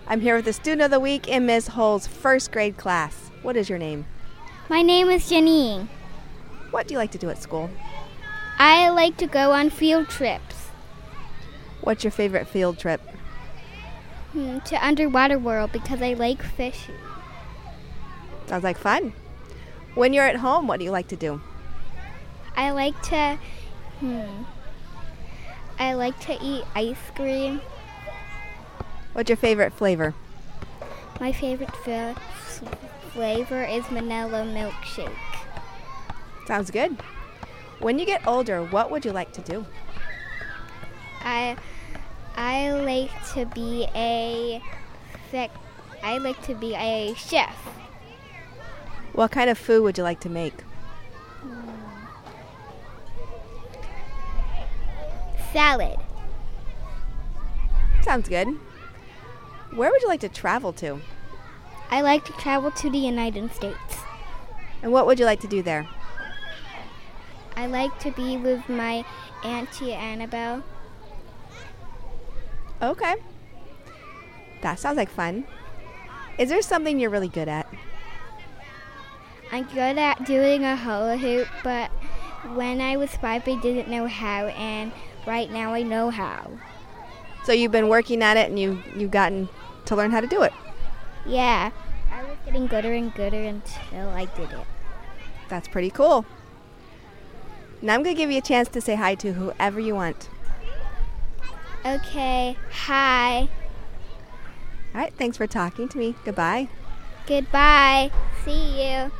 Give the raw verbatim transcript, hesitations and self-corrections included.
I'm here with the student of the week in Miz Hull's first grade class. What is your name? My name is Janine. What do you like to do at school? I like to go on field trips. What's your favorite field trip? Hmm, to Underwater World because I like fishing. Sounds like fun. When you're at home, what do you like to do? I like to, hmm, I like to eat ice cream. What's your favorite flavor? My favorite fi- flavor is vanilla milkshake. Sounds good. When you get older, what would you like to do? I I like to be a sec- I like to be a chef. What kind of food would you like to make? Salad. Sounds good. Where would you like to travel to? I like to travel to the United States. And what would you like to do there? I like to be with my Auntie Annabelle. Okay. That sounds like fun. Is there something you're really good at? I'm good at doing a hula hoop, but when I was five, I didn't know how, and right now I know how. So you've been working at it and you, you've gotten to learn how to do it? Yeah. I was getting gooder and gooder until I did it. That's pretty cool. Now I'm going to give you a chance to say hi to whoever you want. Okay. Hi. All right, thanks for talking to me. Goodbye. Goodbye. See you.